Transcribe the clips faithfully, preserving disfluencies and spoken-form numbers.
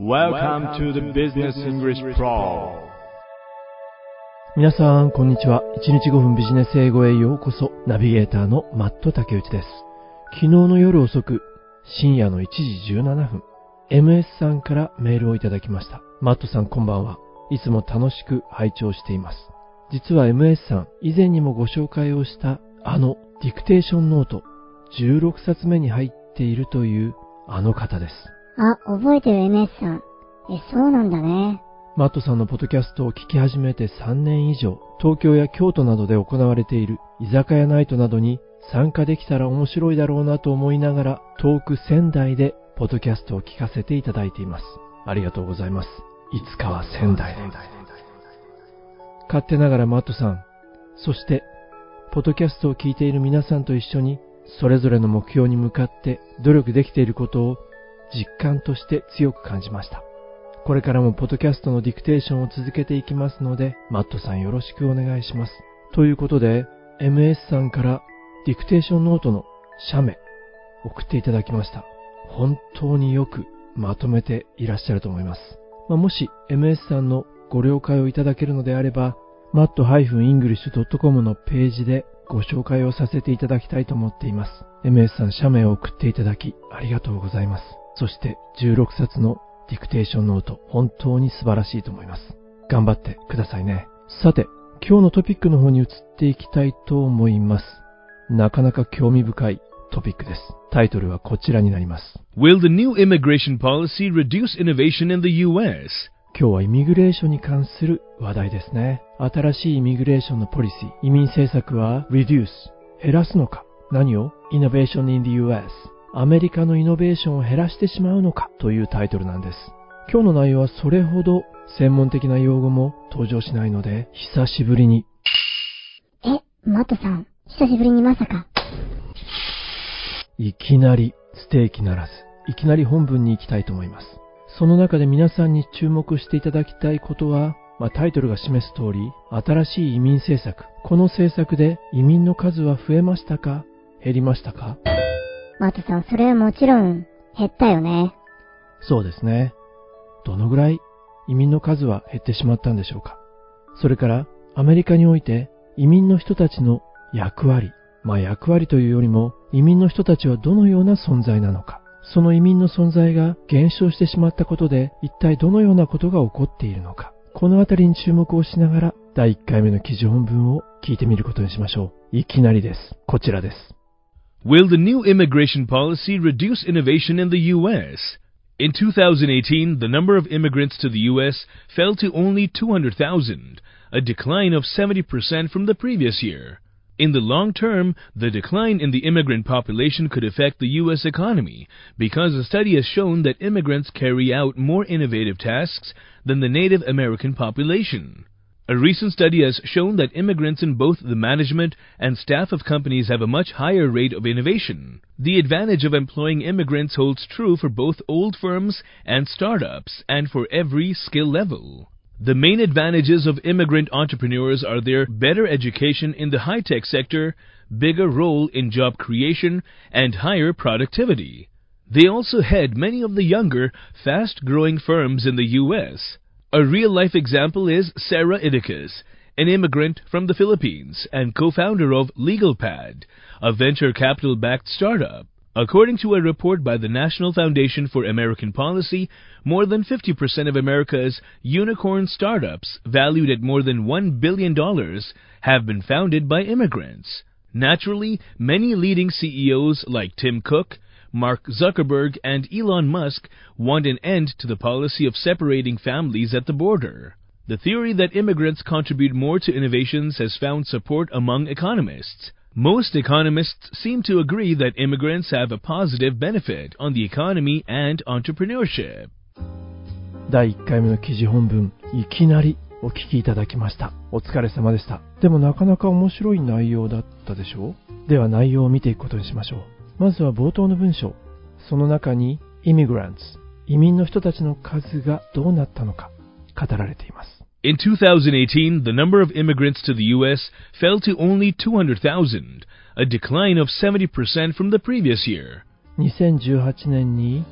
Welcome to the Business English Pro。 皆さんこんにちは。いちにちごふんビジネス英語へようこそ。ナビゲーターのマット竹内です。昨日の夜遅く、深夜のいちじじゅうななふん、エムエス さんからメールをいただきました。マットさんこんばんは。いつも楽しく拝聴しています。実は エムエス さん、以前にもご紹介をしたあのディクテーションノートじゅうろくさつめに入っているというあの方です。 あ、覚えてる エムエス さん。え、そうなんだね。 マットさんのポッドキャストを聞き始めてさんねん以上、東京や京都などで行われている居酒屋ナイトなどに参加できたら面白いだろうなと思いながら、遠く仙台でポッドキャストを聞かせていただいています。ありがとうございます。いつかは仙台で。勝手ながらマットさん、そしてポッドキャストを聞いている皆さんと一緒に、それぞれの目標に向かって努力できていることを実感として強く感じました。これからもポッドキャストのディクテーションを続けていきますので、マットさんよろしくお願いします。ということで、エムエス さんからディクテーションノートの写メ送っていただきました。本当によくまとめていらっしゃると思います。まあ、もし エムエス さんのご了解をいただけるのであれば、マット イングリッシュ ドットコム のページでご紹介をさせていただきたいと思っています。エムエス さん、写メを送っていただきありがとうございます。そしてじゅうろくさつのディクテーションノート、本当に素晴らしいと思います。頑張ってくださいね。さて、今日のトピックの方に移っていきたいと思います。なかなか興味深いトピックです。タイトルはこちらになります。 Will the new immigration policy reduce innovation in the ユーエス? 今日はイミグレーションに関する話題ですね。新しいイミグレーションのポリシー、移民政策は reduce、減らすのか。何を Innovation in the ユーエス。アメリカのイノベーションを減らしてしまうのかというタイトルなんです。今日の内容はそれほど専門的な用語も登場しないので、久しぶりに。 え、マットさん、久しぶりにまさか。 いきなりステーキならず、いきなり本文に行きたいと思います。その中で皆さんに注目していただきたいことは、まあ、タイトルが示す通り、新しい移民政策。この政策で移民の数は増えましたか？減りましたか？ マットさん、それはもちろん減ったよね。 そうですね。どのぐらい移民の数は減ってしまったんでしょうか。それからアメリカにおいて移民の人たちの役割、まあ役割というよりも移民の人たちはどのような存在なのか。その移民の存在が減少してしまったことで一体どのようなことが起こっているのか。このあたりに注目をしながらだいいっかいめの記事本文を聞いてみることにしましょう。いきなりです。こちらです。 Will the new immigration policy reduce innovation in the ユーエス? In two thousand eighteen, the number of immigrants to the ユーエス fell to only two hundred thousand, a decline of seventy percent from the previous year. In the long term, the decline in the immigrant population could affect the ユーエス economy because a study has shown that immigrants carry out more innovative tasks than the native American population. A recent study has shown that immigrants in both the management and staff of companies have a much higher rate of innovation. The advantage of employing immigrants holds true for both old firms and startups and for every skill level. The main advantages of immigrant entrepreneurs are their better education in the high-tech sector, bigger role in job creation, and higher productivity. They also head many of the younger, fast-growing firms in the ユーエス. A real-life example is Sarah Idicus, an immigrant from the Philippines and co-founder of LegalPad, a venture capital-backed startup. According to a report by the National Foundation for American Policy, more than fifty percent of America's unicorn startups, valued at more than one billion dollars, have been founded by immigrants. Naturally, many leading C E Os like Tim Cook, Mark Zuckerberg, and Elon Musk want an end to the policy of separating families at the border. The theory that immigrants contribute more to innovations has found support among economists. Most economists seem to agree that immigrants have a positive benefit on the economy and entrepreneurship. だいいっかいめの記事本文、いきなりお聞きいただきました。お疲れ様でした。でもなかなか面白い内容だったでしょう。では内容を見ていくことにしましょう。まずは冒頭の文章。その中に immigrants、移民の人たちの数がどうなったのか語られています。 In two thousand eighteen, the number of immigrants to the ユーエス fell to only two hundred thousand, a decline of seventy percent from the previous year. にせんじゅうはちねんに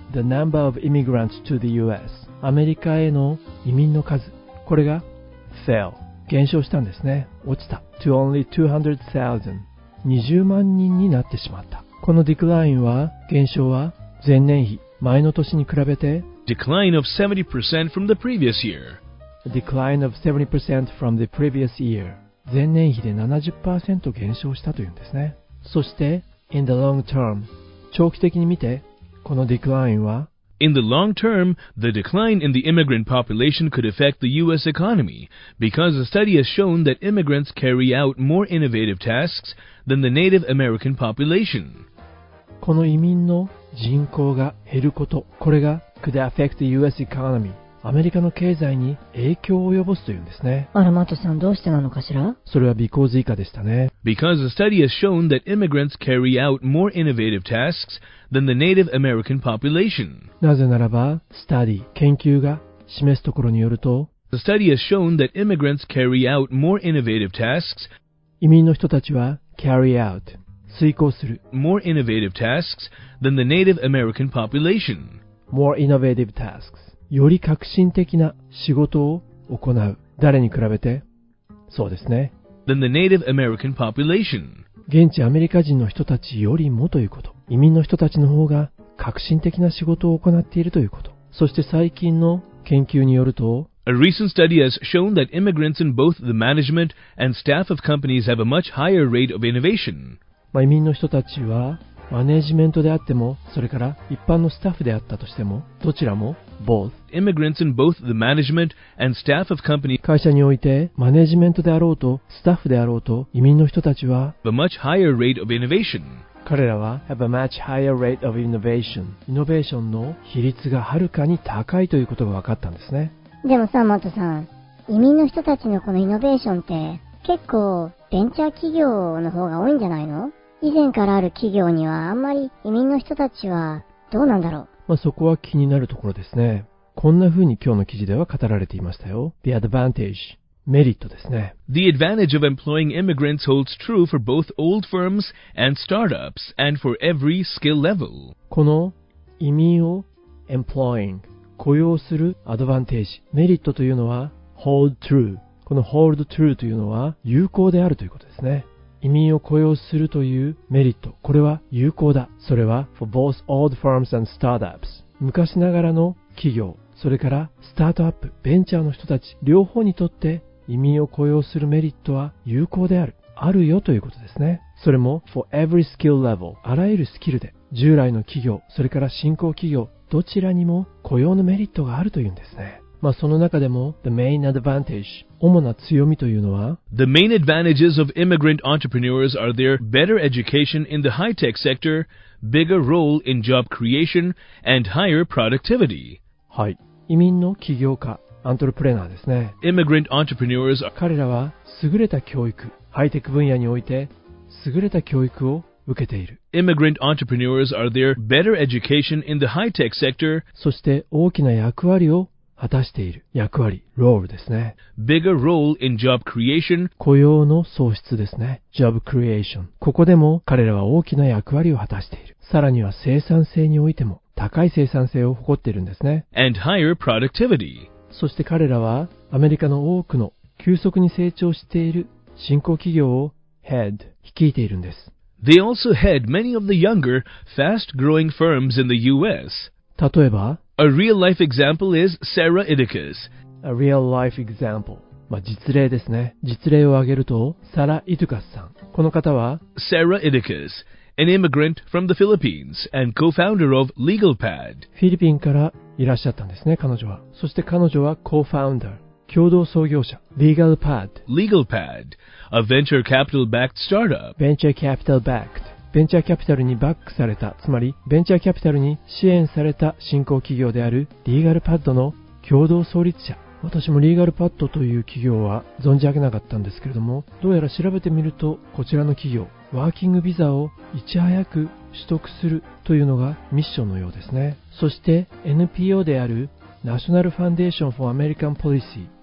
the number of immigrants to the ユーエス アメリカへの移民の数、これが fell 減少したんですね。落ちた to only two hundred thousand にじゅうまんにんになってしまった。このディクラインは減少は前年比前の年に比べて decline of seventy percent from the previous year. a decline of seventy percent from the previous year 前年比で ななじゅっパーセント 減少したというんですね。そして in the long term 長期的に見てこのディクラインは In the long term, the decline in the immigrant population could affect the U S economy because the study has shown that immigrants carry out more innovative tasks than the Native American population. この移民の人口が減ること、これが could affect the ユーエス economy アメリカの経済に影響を及ぼすというんですね。 あら、マットさんどうしてなのかしら？ それは because 以下でしたね。 Because the study has shown that immigrants carry out more innovative tasks than the Native American population. なぜならば、study 研究が示すところによると、 The study has shown that immigrants carry out more innovative tasks, 移民の人たちは carry out 遂行する more innovative tasks than the Native American population. more innovative tasks より革新的な仕事を行う。誰に比べて？そうですね。 Than the Native American population. 現地アメリカ人の人たちよりもということ。移民の人たちの方が革新的な仕事を行っているということ。そして最近の研究によると、 A recent study has shown that immigrants in both the management and staff of companies have a much higher rate of innovation. まあ、移民の人たちはマネジメントであっても、それから一般のスタッフであったとしても、どちらも both Immigrants in both the management and staff of companies 会社においてマネジメントであろうとスタッフであろうと移民の人たちは have a much higher rate of innovation. 彼らは have a much higher rate of innovation イノベーションの比率がはるかに高いということが分かったんですね。 でもさ、マットさん、移民の人たちのこのイノベーションって結構ベンチャー企業の方が多いんじゃないの？以前からある企業にはあんまり移民の人たちはどうなんだろう。 まあ、そこは気になるところですね。こんな風に今日の記事では語られていましたよ。The advantage メリットですね。 The advantage of employing immigrants holds true for both old firms and startups and for every skill level. この移民を employing 雇用するアドバンテージメリットというのは hold true この hold true というのは有効であるということですね。移民を雇用するというメリット、これは有効だ。それは for both old firms and startups 昔ながらの企業、それからスタートアップ、ベンチャーの人たち両方にとって移民を雇用するメリットは有効である、あるよということですね。それも for every skill level あらゆるスキルで従来の企業、それから新興企業どちらにも雇用のメリットがあるというんですね。まあその中でも the main advantage 主な強みというのは The main advantages of immigrant entrepreneurs are their better education in the high-tech sector, bigger role in job creation, and higher productivity. はい、移民の起業家、アントレプレナーですね。 Immigrant entrepreneurs are 彼らは優れた教育、ハイテク分野において優れた教育を受けている。 Immigrant entrepreneurs are their better education in the high-tech sector, そして大きな役割を果たしている。役割、ロールですね。 bigger role in job creation, 雇用の創出ですね。job creation。ここでも彼らは大きな役割を果たしている。さらには生産性においても高い生産性を誇っているんですね。 and higher productivity. そして彼らはアメリカの多くの急速に成長している新興企業を head、率いているんです。 They also head many of the younger, fast-growing firms in the U S. 例えば、 A real-life example is Sarah Idicus. a real life example。まあ、実例ですね。実例を挙げると、サラ・イトゥカスさん。この方は、 Sarah Idicus, an immigrant from the Philippines and co-founder of LegalPad. フィリピンからいらっしゃったんですね、彼女は。そして彼女は co-founder、共同創業者、LegalPad、 LegalPad, a venture capital-backed startup. Venture Capital Backed、ベンチャーキャピタルにバックされた、つまりベンチャーキャピタルに支援された新興企業であるリーガルパッドの共同創立者。私もリーガルパッドという企業は存じ上げなかったんですけれども、どうやら調べてみると、こちらの企業、ワーキングビザをいち早く取得するというのがミッションのようですね。そして エヌピーオー であるナショナルファンデーション for American Policy、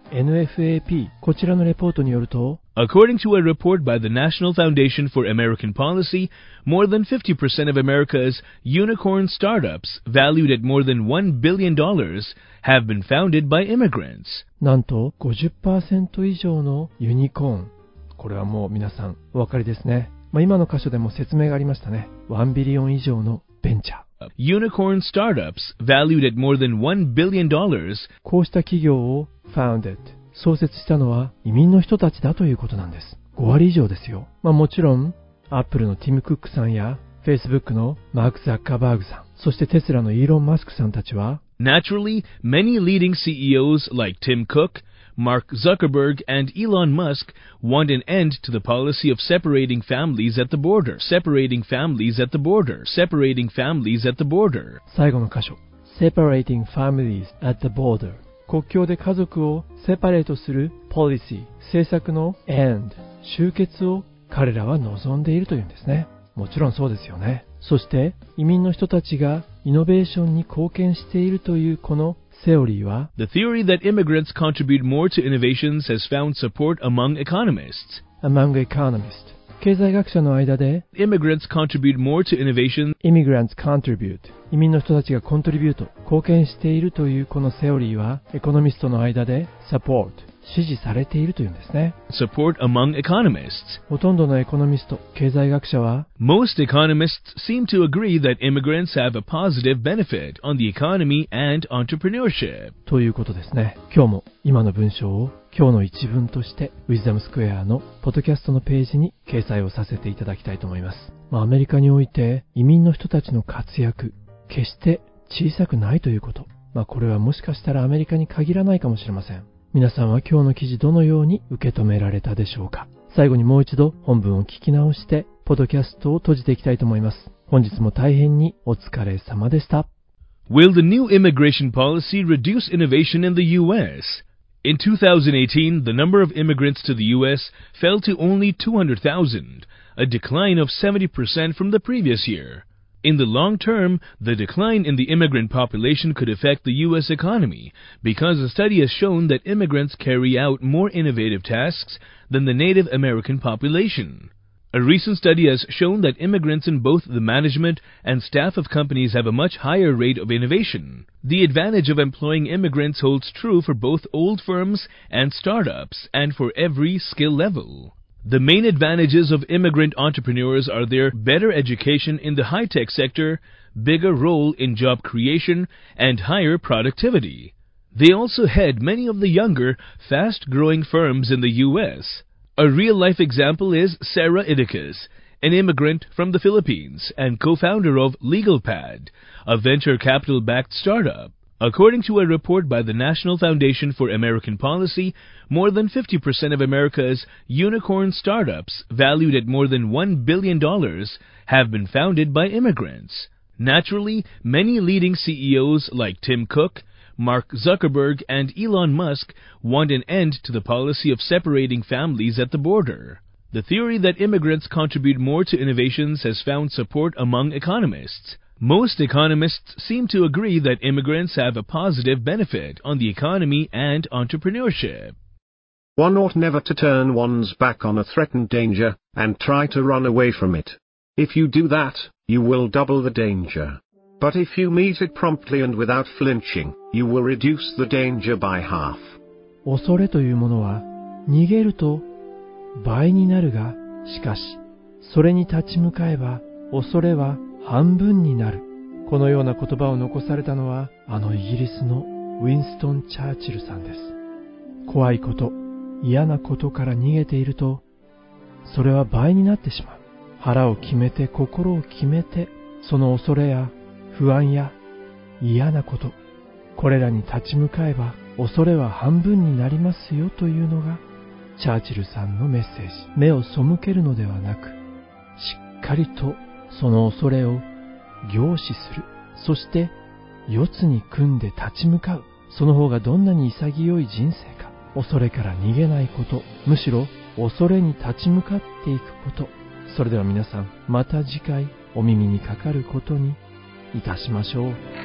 エヌエフエーピー こちらのレポートによると、 According to a report by the National Foundation for American Policy, more than fifty percent of America's unicorn startups, valued at more than one billion dollars, have been founded by immigrants. なんと ごじゅっパーセント 以上のユニコーン。これはもう皆さんお分かりですね。まあ、今の箇所でも説明がありましたね。いちビリオン以上のベンチャー。 Unicorn startups, valued at more than one billion dollars, こうした企業を founded、創設したのは移民の人たちだということなんです。ご割以上ですよ。まあもちろん、アップルのティム・クックさんや、Facebook のマーク・ザッカーバーグさん、そしてテスラのイーロン・マスクさんたちは、 Naturally, many leading C E Os like Tim Cook, Mark Zuckerberg, and Elon Musk want an end to the policy of separating families at the border, separating families at the border, separating families at the border. 最後の箇所。Separating families at the border。国境で家族をセパレートする policy、政策の end、終結を彼らは望んでいるというんですね。もちろんそうですよね。そして移民の人たちがイノベーションに貢献しているというこのセオリーは The theory that immigrants contribute more to innovations has found support among economists. among economists 経済学者の間で Immigrants contribute more to innovation. immigrants contribute 移民の人たちがコントリビュート貢献しているというこのセオリーはエコノミストの間で support 支持されているというんですね。 Support among economists. ほとんどのエコノミスト経済学者は Most economists seem to agree that immigrants have a positive benefit on the economy and entrepreneurship. ということですね。今日も今の文章を今日の一文としてウィズダムスクエアのポッドキャストのページに掲載をさせていただきたいと思います。まあ、アメリカにおいて移民の人たちの活躍決して小さくないということ。まあこれはもしかしたらアメリカに限らないかもしれません。皆さんは今日の記事どのように受け止められたでしょうか。最後にもう一度本文を聞き直してポッドキャストを閉じていきたいと思います。本日も大変にお疲れ様でした。 Will the new immigration policy reduce innovation in the U S? In two thousand eighteen, the number of immigrants to the U S fell to only two hundred thousand, a decline of seventy percent from the previous year. In the long term, the decline in the immigrant population could affect the U S economy because a study has shown that immigrants carry out more innovative tasks than the native American population. A recent study has shown that immigrants in both the management and staff of companies have a much higher rate of innovation. The advantage of employing immigrants holds true for both old firms and startups and for every skill level. The main advantages of immigrant entrepreneurs are their better education in the high-tech sector, bigger role in job creation, and higher productivity. They also head many of the younger, fast-growing firms in the U S. A real-life example is Sarah Idicus, an immigrant from the Philippines and co-founder of LegalPad, a venture capital-backed startup. According to a report by the National Foundation for American Policy, more than fifty percent of America's unicorn startups, valued at more than one billion dollars, have been founded by immigrants. Naturally, many leading C E Os like Tim Cook, Mark Zuckerberg, and Elon Musk want an end to the policy of separating families at the border. The theory that immigrants contribute more to innovations has found support among economists. Most economists seem to agree that immigrants have a positive benefit on the economy and entrepreneurship. One ought never to turn one's back on a threatened danger, and try to run away from it. If you do that, you will double the danger. But if you meet it promptly and without flinching, you will reduce the danger by half. 恐れというものは逃げると倍になるが、しかしそれに立ち向かえば恐れは半分になる。このような言葉を残されたのはあのイギリスのウィンストン・チャーチルさんです。怖いこと、嫌なことから逃げているとそれは倍になってしまう。腹を決めて心を決めてその恐れや不安や嫌なこと、これらに立ち向かえば恐れは半分になりますよというのがチャーチルさんのメッセージ。目を背けるのではなく、しっかりとその恐れを凝視する。そして四つに組んで立ち向かう。その方がどんなに潔い人生か。恐れから逃げないこと、むしろ恐れに立ち向かっていくこと。それでは皆さん、また次回お耳にかかることにいたしましょう。